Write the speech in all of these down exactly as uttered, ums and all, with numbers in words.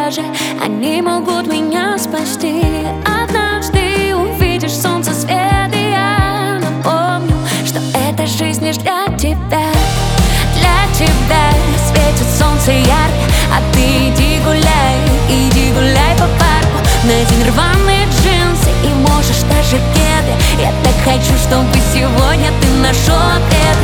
даже они могут меня спасти. Однажды увидишь солнце свет, и я напомню, что эта жизнь лишь для тебя. Для тебя светит солнце ярко, а ты иди гуляй, иди гуляй по парку. Надень рваные джинсы и можешь даже кеды. Я так хочу, чтобы сегодня ты нашел ответ.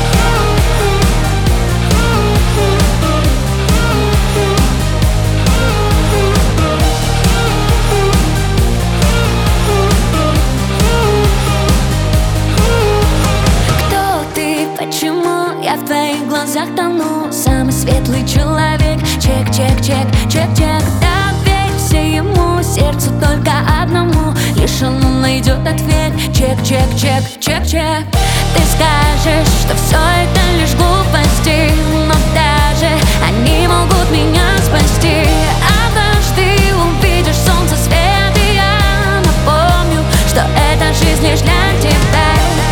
Почему я в твоих глазах тону? Самый светлый человек. Чек, чек, чек, чек, чек. Доверься ему, сердцу только одному. Лишь оно найдет ответ. Чек, чек, чек, чек, чек. Ты скажешь, что все это лишь глупости, но даже они могут меня спасти. Однажды увидишь солнце свет, и я напомню, что эта жизнь лишь для тебя.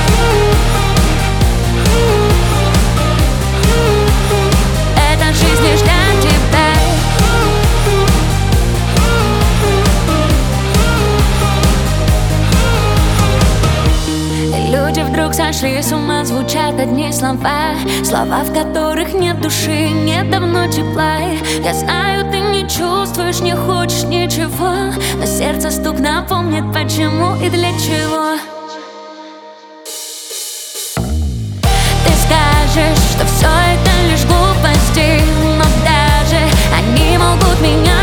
Люди вдруг сошли с ума, звучат одни слова, слова, в которых нет души, нет давно тепла. Я знаю, ты не чувствуешь, не хочешь ничего, но сердце стук напомнит, почему и для чего. Ты скажешь, что все это лишь глупости, но даже они могут меня